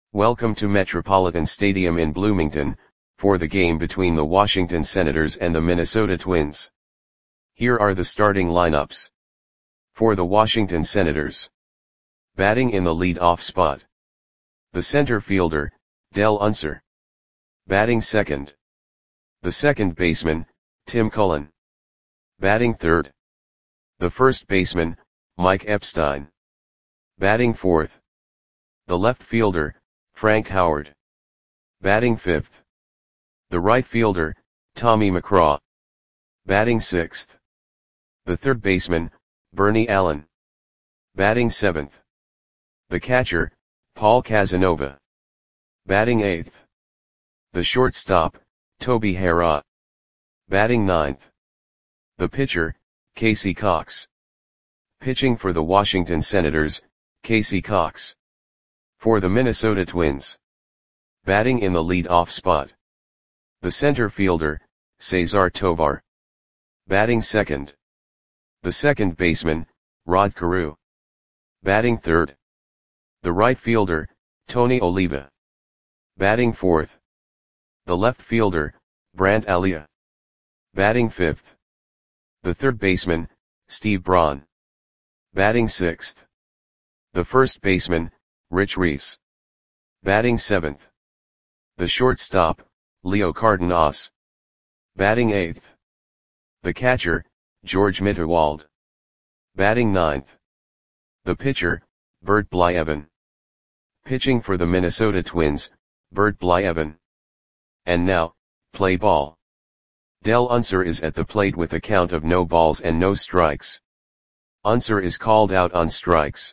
Welcome to Metropolitan Stadium in Bloomington, for the game between the Washington Senators and the Minnesota Twins. Here are the starting lineups. For the Washington Senators. Batting in the lead-off spot. The center fielder, Dell Unser. Batting second. The second baseman, Tim Cullen. Batting third. The first baseman, Mike Epstein. Batting fourth. The left fielder, Frank Howard. Batting fifth. The right fielder, Tommy McCraw. Batting sixth. The third baseman, Bernie Allen. Batting seventh. The catcher, Paul Casanova. Batting eighth. The shortstop, Toby Harrah. Batting ninth. The pitcher, Casey Cox. Pitching for the Washington Senators, Casey Cox. For the Minnesota Twins. Batting in the lead-off spot. The center fielder, Cesar Tovar. Batting second. The second baseman, Rod Carew. Batting third. The right fielder, Tony Oliva. Batting fourth. The left fielder, Brandt Alia. Batting fifth. The third baseman, Steve Braun. Batting sixth. The first baseman, Rich Reese. Batting seventh. The shortstop, Leo Cardenas. Batting eighth. The catcher, George Mitterwald. Batting ninth. The pitcher, Bert Blyleven. Pitching for the Minnesota Twins, Bert Blyleven. And now, play ball. Dell Unser is at the plate with a count of no balls and no strikes. Unser is called out on strikes.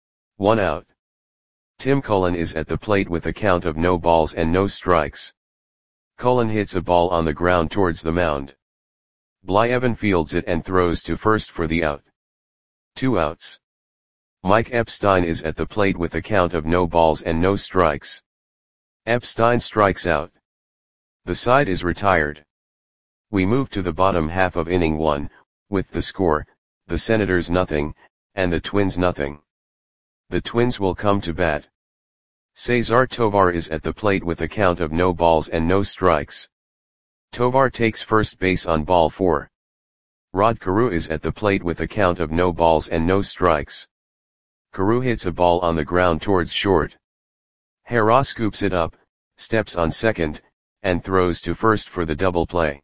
1 out. Tim Cullen is at the plate with a count of no balls and no strikes. Cullen hits a ball on the ground towards the mound. Blyleven fields it and throws to first for the out. 2 outs. Mike Epstein is at the plate with a count of no balls and no strikes. Epstein strikes out. The side is retired. We move to the bottom half of inning 1, with the score, the Senators nothing, and the Twins nothing. The Twins will come to bat. Cesar Tovar is at the plate with a count of no balls and no strikes. Tovar takes first base on ball 4. Rod Carew is at the plate with a count of no balls and no strikes. Carew hits a ball on the ground towards short. Harrah scoops it up, steps on second, and throws to first for the double play.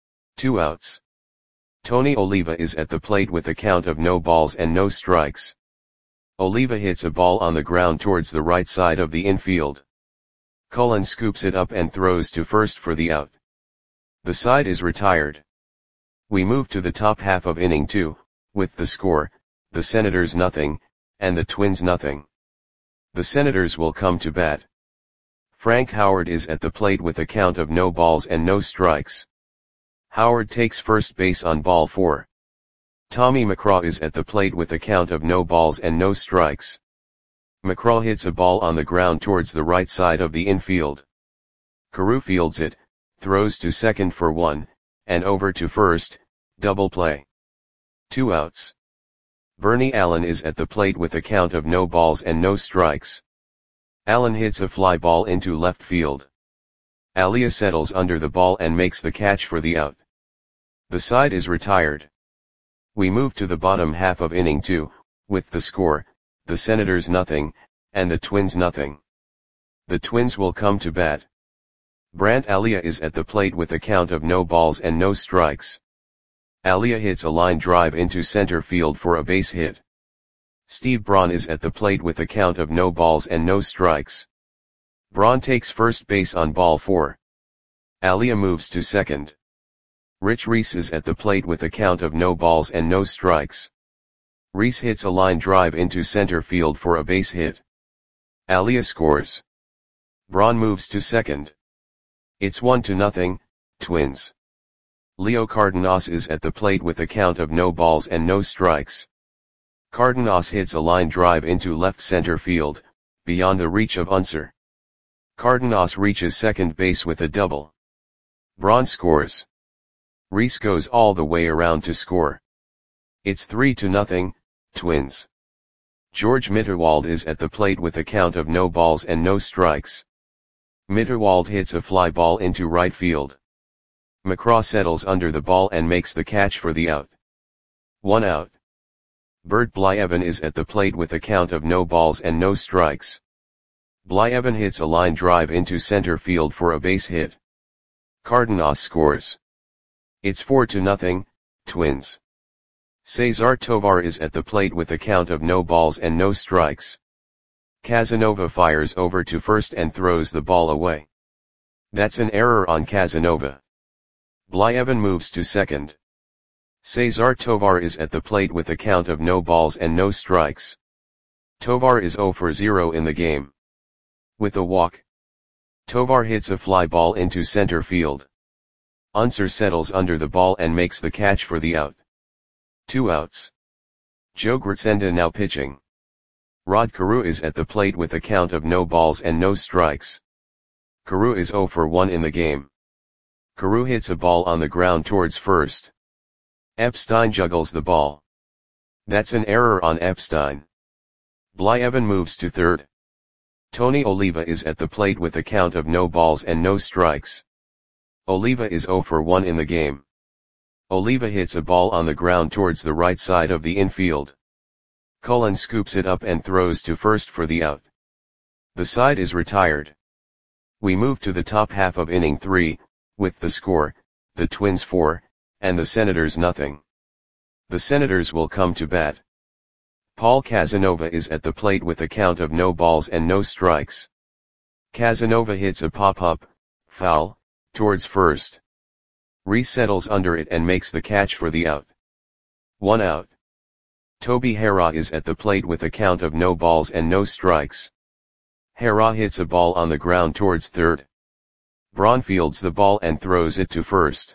2 outs. Tony Oliva is at the plate with a count of no balls and no strikes. Oliva hits a ball on the ground towards the right side of the infield. Cullen scoops it up and throws to first for the out. The side is retired. We move to the top half of inning 2, with the score, the Senators nothing, and the Twins nothing. The Senators will come to bat. Frank Howard is at the plate with a count of no balls and no strikes. Howard takes first base on ball 4. Tommy McCraw is at the plate with a count of no balls and no strikes. McCraw hits a ball on the ground towards the right side of the infield. Carew fields it, throws to second for 1, and over to first, double play. 2 outs. Bernie Allen is at the plate with a count of no balls and no strikes. Allen hits a fly ball into left field. Alia settles under the ball and makes the catch for the out. The side is retired. We move to the bottom half of inning 2, with the score, the Senators nothing, and the Twins nothing. The Twins will come to bat. Brandt Alia is at the plate with a count of no balls and no strikes. Alia hits a line drive into center field for a base hit. Steve Braun is at the plate with a count of no balls and no strikes. Braun takes first base on ball 4. Alia moves to second. Rich Reese is at the plate with a count of no balls and no strikes. Reese hits a line drive into center field for a base hit. Alia scores. Braun moves to second. It's 1-0, Twins. Leo Cardenas is at the plate with a count of no balls and no strikes. Cardenas hits a line drive into left center field, beyond the reach of Unser. Cardenas reaches second base with a double. Braun scores. Reese goes all the way around to score. It's 3-0, Twins. George Mitterwald is at the plate with a count of no balls and no strikes. Mitterwald hits a fly ball into right field. McCraw settles under the ball and makes the catch for the out. 1 out. Bert Blyevin is at the plate with a count of no balls and no strikes. Blyevin hits a line drive into center field for a base hit. Cardenas scores. It's 4-0, Twins. Cesar Tovar is at the plate with a count of no balls and no strikes. Casanova fires over to first and throws the ball away. That's an error on Casanova. Blyevin moves to second. Cesar Tovar is at the plate with a count of no balls and no strikes. Tovar is 0 for 0 in the game. With a walk, Tovar hits a fly ball into center field. Unser settles under the ball and makes the catch for the out. 2 outs. Joe Gritsenda now pitching. Rod Carew is at the plate with a count of no balls and no strikes. Carew is 0 for 1 in the game. Carew hits a ball on the ground towards first. Epstein juggles the ball. That's an error on Epstein. Blyevin moves to third. Tony Oliva is at the plate with a count of no balls and no strikes. Oliva is 0 for 1 in the game. Oliva hits a ball on the ground towards the right side of the infield. Cullen scoops it up and throws to first for the out. The side is retired. We move to the top half of inning 3, with the score, the Twins 4, and the Senators 0. The Senators will come to bat. Paul Casanova is at the plate with a count of no balls and no strikes. Casanova hits a pop-up, foul, towards first. Reese settles under it and makes the catch for the out. 1 out. Toby Harrah is at the plate with a count of no balls and no strikes. Harrah hits a ball on the ground towards third. Braun fields the ball and throws it to first.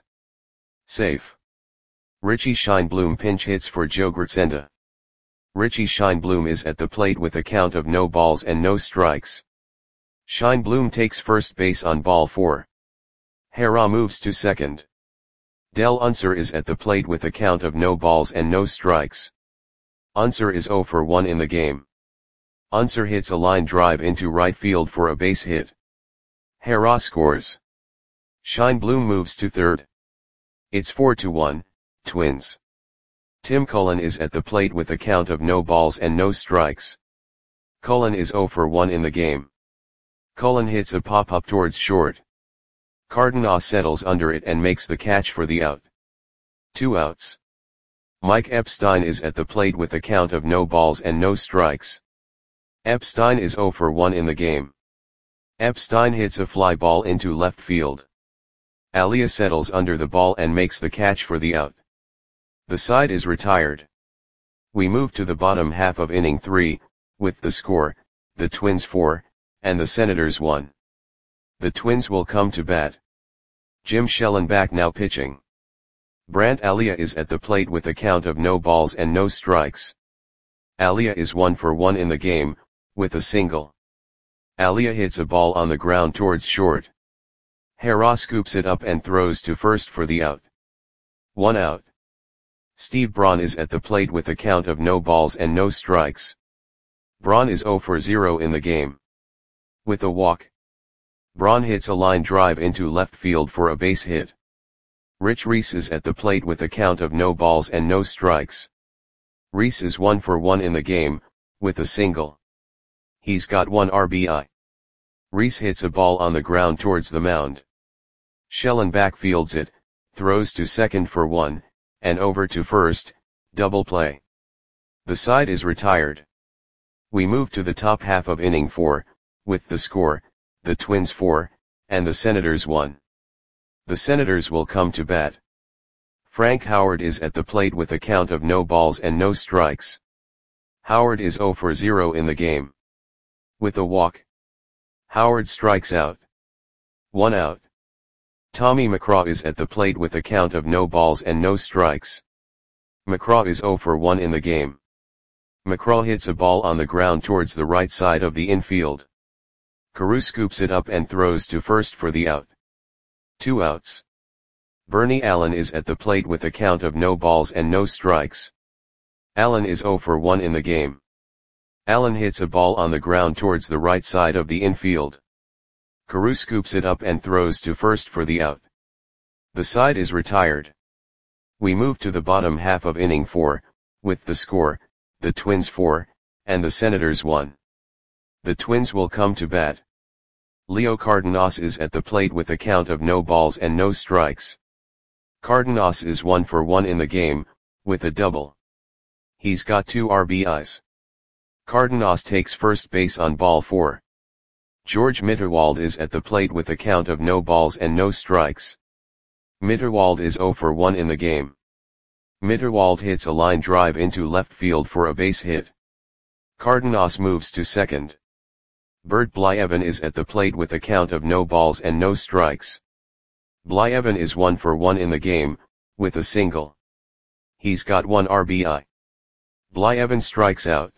Safe. Richie Scheinblum pinch hits for Joe Gritsenda. Richie Scheinblum is at the plate with a count of no balls and no strikes. Scheinblum takes first base on ball 4. Harrah moves to second. Del Unser is at the plate with a count of no balls and no strikes. Unser is 0 for 1 in the game. Unser hits a line drive into right field for a base hit. Harrah scores. Scheinblum moves to third. It's 4-1, Twins. Tim Cullen is at the plate with a count of no balls and no strikes. Cullen is 0 for 1 in the game. Cullen hits a pop-up towards short. Cardenas settles under it and makes the catch for the out. 2 outs. Mike Epstein is at the plate with a count of no balls and no strikes. Epstein is 0 for 1 in the game. Epstein hits a fly ball into left field. Alia settles under the ball and makes the catch for the out. The side is retired. We move to the bottom half of inning 3, with the score, the Twins 4, and the Senators 1. The Twins will come to bat. Jim Schellenbach now pitching. Brant Alia is at the plate with a count of no balls and no strikes. Alia is 1 for 1 in the game, with a single. Alia hits a ball on the ground towards short. Harrah scoops it up and throws to first for the out. 1 out. Steve Braun is at the plate with a count of no balls and no strikes. Braun is 0 for 0 in the game. With a walk, Braun hits a line drive into left field for a base hit. Rich Reese is at the plate with a count of no balls and no strikes. Reese is 1 for 1 in the game, with a single. He's got 1 RBI. Reese hits a ball on the ground towards the mound. Schellenbach fields it, throws to second for 1, and over to first, double play. The side is retired. We move to the top half of inning 4, with the score, the Twins 4, and the Senators 1. The Senators will come to bat. Frank Howard is at the plate with a count of no balls and no strikes. Howard is 0 for 0 in the game. With a walk, Howard strikes out. 1 out. Tommy McCraw is at the plate with a count of no balls and no strikes. McCraw is 0 for 1 in the game. McCraw hits a ball on the ground towards the right side of the infield. Carew scoops it up and throws to first for the out. 2 outs. Bernie Allen is at the plate with a count of no balls and no strikes. Allen is 0 for 1 in the game. Allen hits a ball on the ground towards the right side of the infield. Carew scoops it up and throws to first for the out. The side is retired. We move to the bottom half of inning 4, with the score, the Twins 4, and the Senators 1. The Twins will come to bat. Leo Cardenas is at the plate with a count of no balls and no strikes. Cardenas is 1 for 1 in the game, with a double. He's got 2 RBIs. Cardenas takes first base on ball 4. George Mitterwald is at the plate with a count of no balls and no strikes. Mitterwald is 0 for 1 in the game. Mitterwald hits a line drive into left field for a base hit. Cardenas moves to second. Bert Blyevin is at the plate with a count of no balls and no strikes. Blyevin is 1 for 1 in the game, with a single. He's got 1 RBI. Blyevin strikes out.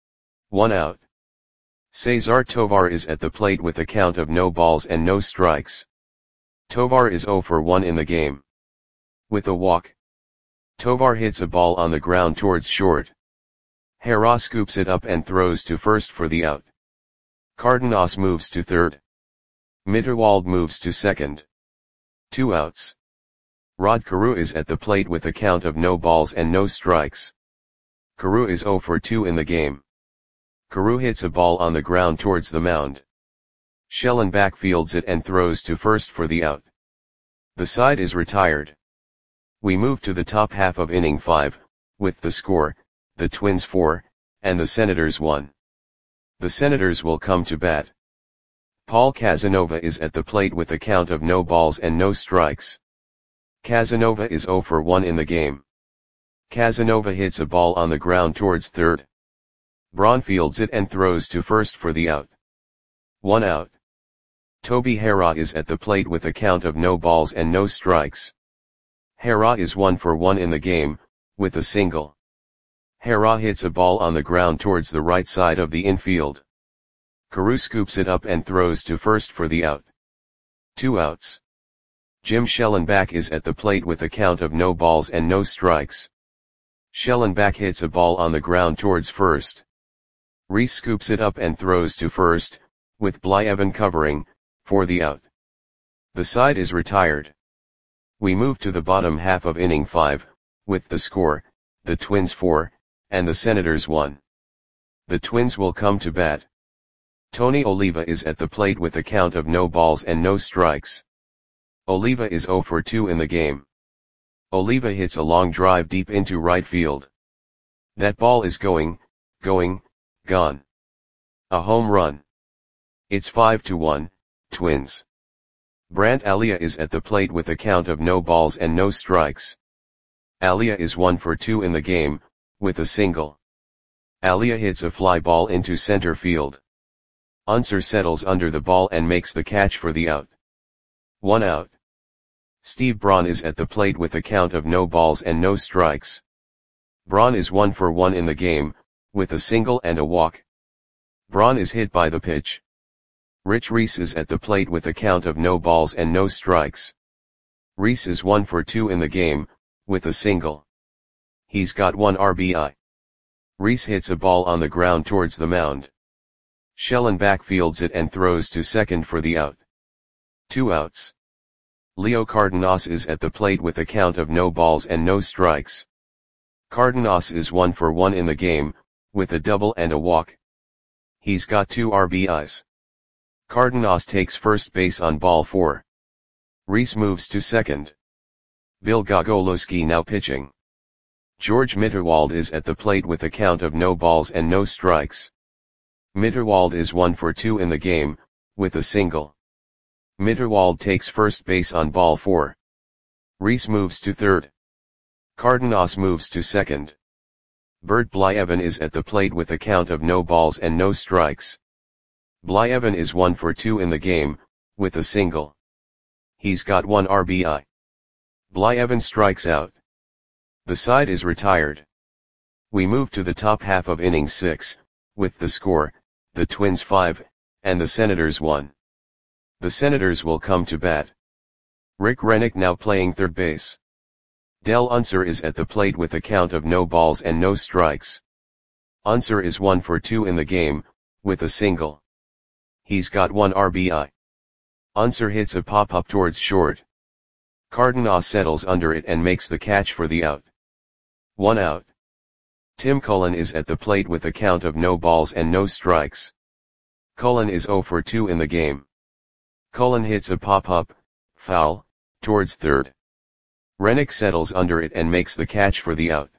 1 out. Cesar Tovar is at the plate with a count of no balls and no strikes. Tovar is 0 for 1 in the game. With a walk. Tovar hits a ball on the ground towards short. Hera scoops it up and throws to first for the out. Cardenas moves to third. Mitterwald moves to second. 2 outs. Rod Carew is at the plate with a count of no balls and no strikes. Carew is 0 for 2 in the game. Carew hits a ball on the ground towards the mound. Schellenbach fields it and throws to first for the out. The side is retired. We move to the top half of inning 5, with the score, the Twins 4, and the Senators 1. The Senators will come to bat. Paul Casanova is at the plate with a count of no balls and no strikes. Casanova is 0 for 1 in the game. Casanova hits a ball on the ground towards third. Braun fields it and throws to first for the out. 1 out. Toby Hera is at the plate with a count of no balls and no strikes. Hera is 1 for 1 in the game, with a single. Hera hits a ball on the ground towards the right side of the infield. Carew scoops it up and throws to first for the out. 2 outs. Jim Schellenbach is at the plate with a count of no balls and no strikes. Schellenbach hits a ball on the ground towards first. Reese scoops it up and throws to first, with Blyevin covering, for the out. The side is retired. We move to the bottom half of inning 5, with the score, the Twins 4, and the Senators 1. The Twins will come to bat. Tony Oliva is at the plate with a count of no balls and no strikes. Oliva is 0 for 2 in the game. Oliva hits a long drive deep into right field. That ball is gone. A home run. It's 5-1, Twins. Brant Alia is at the plate with a count of no balls and no strikes. Alia is 1 for 2 in the game, with a single. Alia hits a fly ball into center field. Unser settles under the ball and makes the catch for the out. 1 out. Steve Braun is at the plate with a count of no balls and no strikes. Braun is 1 for 1 in the game, with a single and a walk. Braun is hit by the pitch. Rich Reese is at the plate with a count of no balls and no strikes. Reese is 1 for 2 in the game, with a single. He's got 1 RBI. Reese hits a ball on the ground towards the mound. Schellenbach fields it and throws to second for the out. 2 outs. Leo Cardenas is at the plate with a count of no balls and no strikes. Cardenas is 1 for 1 in the game, with a double and a walk. He's got 2 RBIs. Cardenas takes first base on ball 4. Reese moves to second. Bill Gogolowski now pitching. George Mitterwald is at the plate with a count of no balls and no strikes. Mitterwald is 1 for 2 in the game, with a single. Mitterwald takes first base on ball 4. Reese moves to third. Cardenas moves to second. Bert Blyevin is at the plate with a count of no balls and no strikes. Blyevin is 1 for 2 in the game, with a single. He's got 1 RBI. Blyevin strikes out. The side is retired. We move to the top half of inning 6, with the score, the Twins 5, and the Senators 1. The Senators will come to bat. Rick Rennick now playing third base. Del Unser is at the plate with a count of no balls and no strikes. Unser is 1 for 2 in the game, with a single. He's got 1 RBI. Unser hits a pop-up towards short. Cardenas settles under it and makes the catch for the out. 1 out. Tim Cullen is at the plate with a count of no balls and no strikes. Cullen is 0 for 2 in the game. Cullen hits a pop-up, foul, towards third. Rennick settles under it and makes the catch for the out.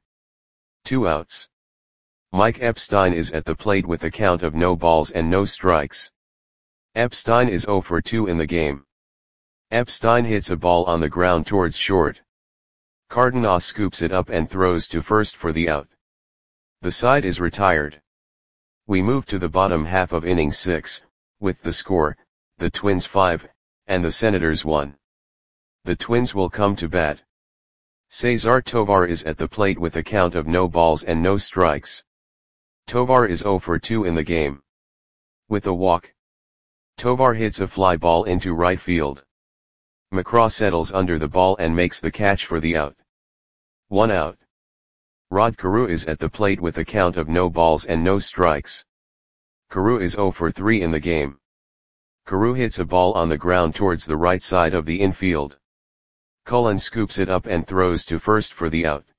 2 outs. Mike Epstein is at the plate with a count of no balls and no strikes. Epstein is 0 for 2 in the game. Epstein hits a ball on the ground towards short. Cardenas scoops it up and throws to first for the out. The side is retired. We move to the bottom half of inning 6, with the score, the Twins 5, and the Senators 1. The Twins will come to bat. Cesar Tovar is at the plate with a count of no balls and no strikes. Tovar is 0 for 2 in the game. With a walk. Tovar hits a fly ball into right field. McCraw settles under the ball and makes the catch for the out. 1 out. Rod Carew is at the plate with a count of no balls and no strikes. Carew is 0 for 3 in the game. Carew hits a ball on the ground towards the right side of the infield. Cullen scoops it up and throws to first for the out.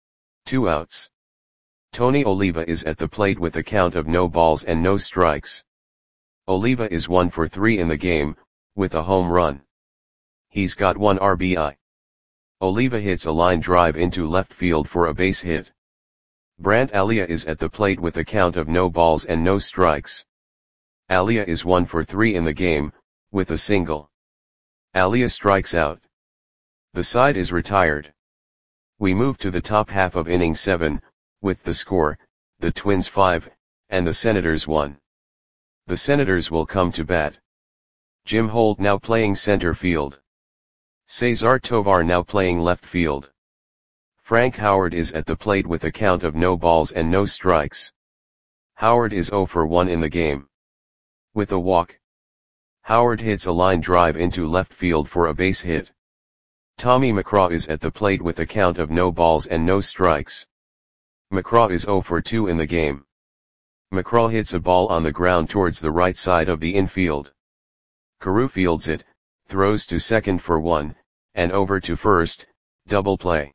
2 outs. Tony Oliva is at the plate with a count of no balls and no strikes. Oliva is 1 for 3 in the game, with a home run. He's got 1 RBI. Oliva hits a line drive into left field for a base hit. Brandt Alia is at the plate with a count of no balls and no strikes. Alia is 1 for 3 in the game, with a single. Alia strikes out. The side is retired. We move to the top half of inning 7, with the score, the Twins 5, and the Senators 1. The Senators will come to bat. Jim Holt now playing center field. Cesar Tovar now playing left field. Frank Howard is at the plate with a count of no balls and no strikes. Howard is 0 for 1 in the game. With a walk. Howard hits a line drive into left field for a base hit. Tommy McCraw is at the plate with a count of no balls and no strikes. McCraw is 0 for 2 in the game. McCraw hits a ball on the ground towards the right side of the infield. Carew fields it, throws to second for 1, and over to first, double play.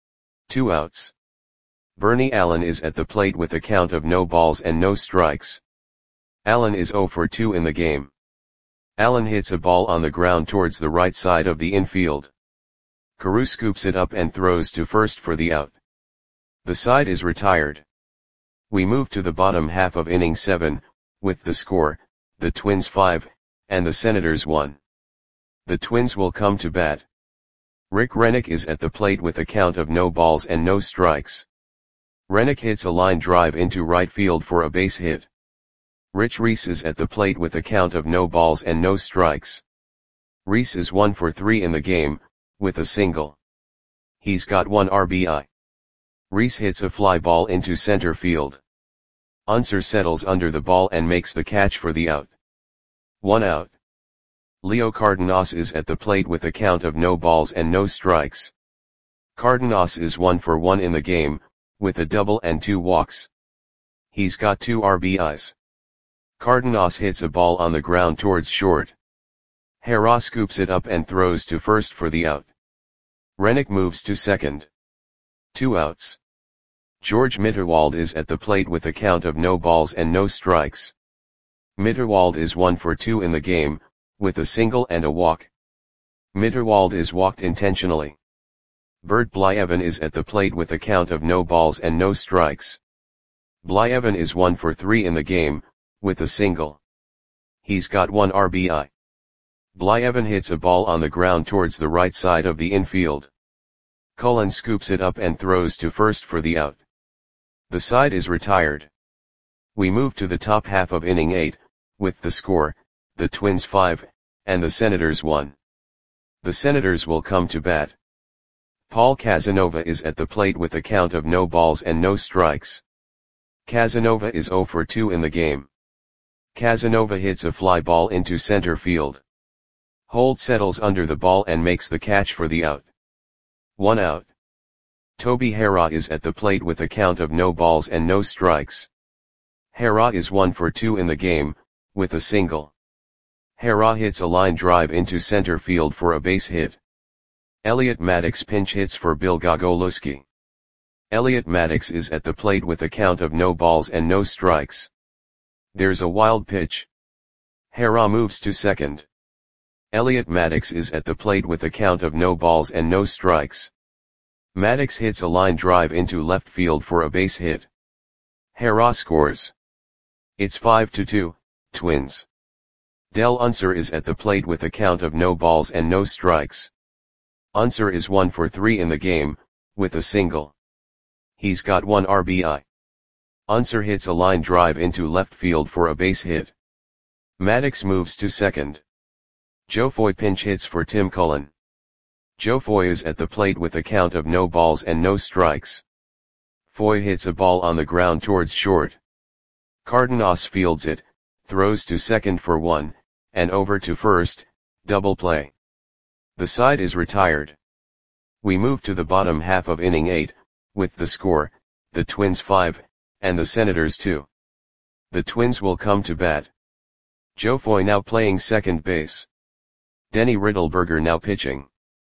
2 outs. Bernie Allen is at the plate with a count of no balls and no strikes. Allen is 0 for 2 in the game. Allen hits a ball on the ground towards the right side of the infield. Carew scoops it up and throws to first for the out. The side is retired. We move to the bottom half of inning 7, with the score, the Twins 5, and the Senators 1. The Twins will come to bat. Rick Rennick is at the plate with a count of no balls and no strikes. Rennick hits a line drive into right field for a base hit. Rich Reese is at the plate with a count of no balls and no strikes. Reese is 1 for 3 in the game, with a single. He's got 1 RBI. Reese hits a fly ball into center field. Unser settles under the ball and makes the catch for the out. 1 out. Leo Cardenas is at the plate with a count of no balls and no strikes. Cardenas is 1 for 1 in the game, with a double and 2 walks. He's got 2 RBIs. Cardenas hits a ball on the ground towards short. Hera scoops it up and throws to first for the out. Rennick moves to second. 2 outs. George Mitterwald is at the plate with a count of no balls and no strikes. Mitterwald is 1 for 2 in the game, with a single and a walk. Mitterwald is walked intentionally. Bert Blyevin is at the plate with a count of no balls and no strikes. Blyevin is 1 for 3 in the game, with a single. He's got 1 RBI. Blyevin hits a ball on the ground towards the right side of the infield. Cullen scoops it up and throws to first for the out. The side is retired. We move to the top half of inning 8, with the score, the Twins 5, and the Senators 1. The Senators will come to bat. Paul Casanova is at the plate with a count of no balls and no strikes. Casanova is 0 for 2 in the game. Casanova hits a fly ball into center field. Holt settles under the ball and makes the catch for the out. 1 out. Toby Hera is at the plate with a count of no balls and no strikes. Hera is 1 for 2 in the game, with a single. Hera hits a line drive into center field for a base hit. Elliot Maddox pinch hits for Bill Gogolewski. Elliot Maddox is at the plate with a count of no balls and no strikes. There's a wild pitch. Hera moves to second. Elliot Maddox is at the plate with a count of no balls and no strikes. Maddox hits a line drive into left field for a base hit. Hera scores. It's 5-2, Twins. Del Unser is at the plate with a count of no balls and no strikes. Unser is 1 for 3 in the game, with a single. He's got 1 RBI. Unser hits a line drive into left field for a base hit. Maddox moves to second. Joe Foy pinch hits for Tim Cullen. Joe Foy is at the plate with a count of no balls and no strikes. Foy hits a ball on the ground towards short. Cardenas fields it, throws to second for 1, and over to first, double play. The side is retired. We move to the bottom half of inning 8, with the score, the Twins 5, and the Senators 2. The Twins will come to bat. Joe Foy now playing second base. Denny Riddleberger now pitching.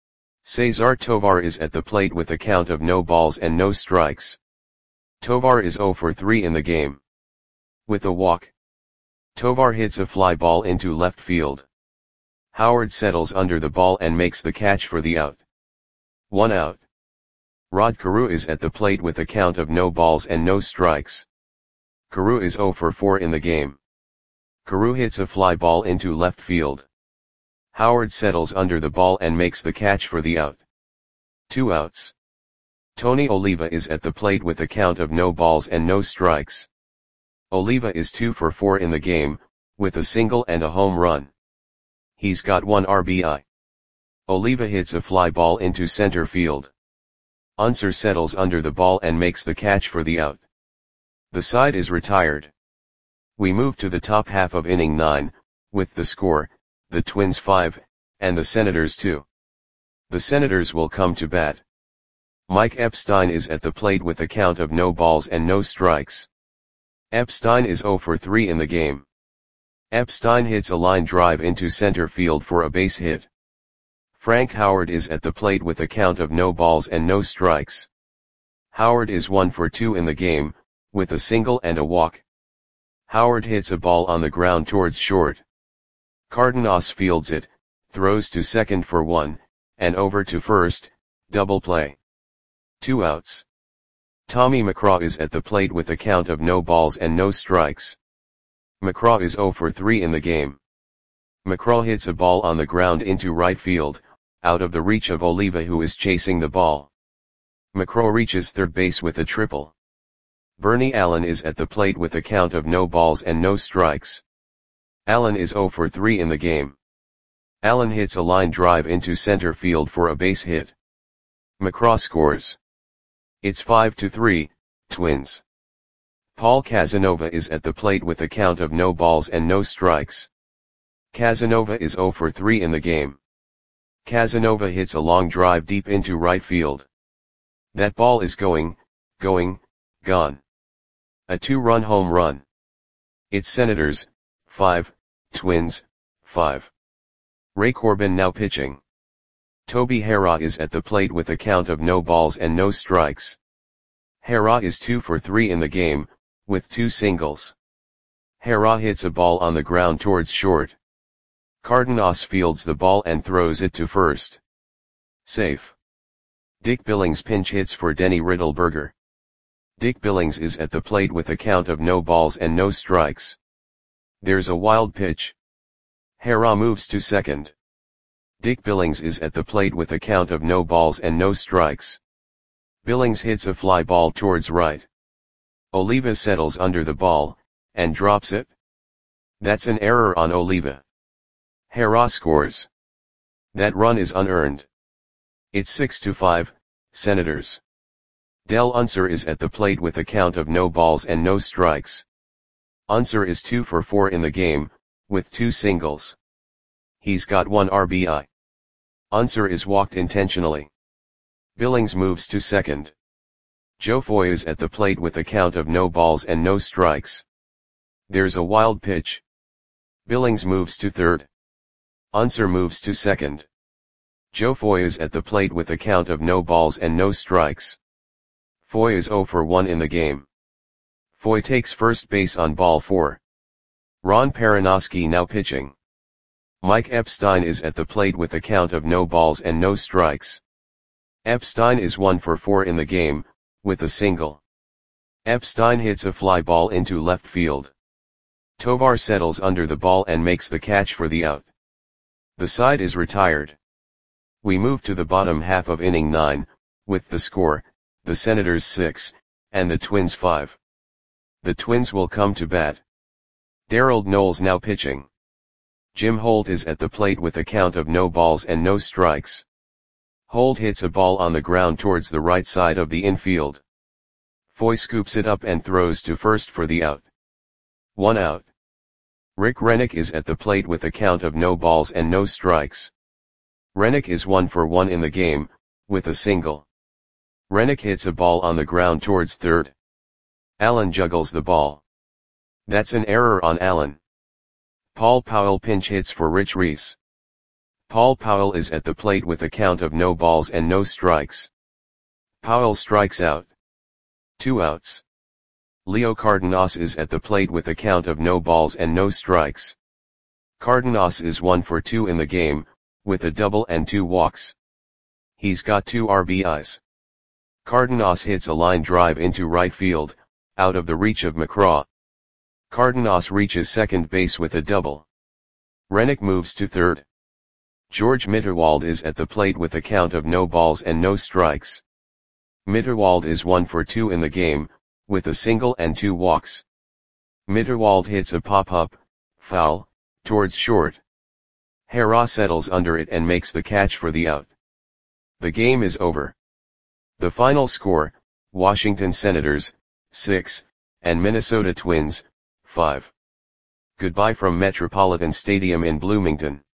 Cesar Tovar is at the plate with a count of no balls and no strikes. Tovar is 0 for 3 in the game. With a walk. Tovar hits a fly ball into left field. Howard settles under the ball and makes the catch for the out. 1 out. Rod Carew is at the plate with a count of no balls and no strikes. Carew is 0 for 4 in the game. Carew hits a fly ball into left field. Howard settles under the ball and makes the catch for the out. 2 outs. Tony Oliva is at the plate with a count of no balls and no strikes. Oliva is 2 for 4 in the game, with a single and a home run. He's got 1 RBI. Oliva hits a fly ball into center field. Unser settles under the ball and makes the catch for the out. The side is retired. We move to the top half of inning 9, with the score, the Twins 5, and the Senators 2. The Senators will come to bat. Mike Epstein is at the plate with a count of no balls and no strikes. Epstein is 0 for 3 in the game. Epstein hits a line drive into center field for a base hit. Frank Howard is at the plate with a count of no balls and no strikes. Howard is 1 for 2 in the game, with a single and a walk. Howard hits a ball on the ground towards short. Cardenas fields it, throws to second for 1, and over to first, double play. 2 outs. Tommy McCraw is at the plate with a count of no balls and no strikes. McCraw is 0 for 3 in the game. McCraw hits a ball on the ground into right field, out of the reach of Oliva who is chasing the ball. McCraw reaches third base with a triple. Bernie Allen is at the plate with a count of no balls and no strikes. Allen is 0 for 3 in the game. Allen hits a line drive into center field for a base hit. McCraw scores. It's 5-3, Twins. Paul Casanova is at the plate with a count of no balls and no strikes. Casanova is 0 for 3 in the game. Casanova hits a long drive deep into right field. That ball is gone. A 2-run home run. It's Senators, 5, Twins, 5. Ray Corbin now pitching. Toby Hera is at the plate with a count of no balls and no strikes. Hera is 2 for 3 in the game, with 2 singles. Hera hits a ball on the ground towards short. Cardenas fields the ball and throws it to first. Safe. Dick Billings pinch hits for Denny Riddleberger. Dick Billings is at the plate with a count of no balls and no strikes. There's a wild pitch. Hera moves to second. Dick Billings is at the plate with a count of no balls and no strikes. Billings hits a fly ball towards right. Oliva settles under the ball, and drops it. That's an error on Oliva. Hera scores. That run is unearned. It's 6-5, Senators. Del Unser is at the plate with a count of no balls and no strikes. Unser is 2 for 4 in the game, with 2 singles. He's got 1 RBI. Unser is walked intentionally. Billings moves to second. Joe Foy is at the plate with a count of no balls and no strikes. There's a wild pitch. Billings moves to third. Unser moves to second. Joe Foy is at the plate with a count of no balls and no strikes. Foy is 0 for 1 in the game. Foy takes first base on ball 4. Ron Perinoski now pitching. Mike Epstein is at the plate with a count of no balls and no strikes. Epstein is 1 for 4 in the game, with a single. Epstein hits a fly ball into left field. Tovar settles under the ball and makes the catch for the out. The side is retired. We move to the bottom half of inning 9, with the score, the Senators 6, and the Twins 5. The Twins will come to bat. Darrell Knowles now pitching. Jim Holt is at the plate with a count of no balls and no strikes. Holt hits a ball on the ground towards the right side of the infield. Foy scoops it up and throws to first for the out. 1 out. Rick Rennick is at the plate with a count of no balls and no strikes. Rennick is 1 for 1 in the game, with a single. Rennick hits a ball on the ground towards third. Allen juggles the ball. That's an error on Allen. Paul Powell pinch hits for Rich Reese. Paul Powell is at the plate with a count of no balls and no strikes. Powell strikes out. 2 outs. Leo Cardenas is at the plate with a count of no balls and no strikes. Cardenas is 1 for 2 in the game, with a double and 2 walks. He's got 2 RBIs. Cardenas hits a line drive into right field, out of the reach of McCraw. Cardenas reaches second base with a double. Rennick moves to third. George Mitterwald is at the plate with a count of no balls and no strikes. Mitterwald is 1 for 2 in the game, with a single and 2 walks. Mitterwald hits a pop-up, foul, towards short. Hara settles under it and makes the catch for the out. The game is over. The final score, Washington Senators, 6, and Minnesota Twins, 5. Goodbye from Metropolitan Stadium in Bloomington.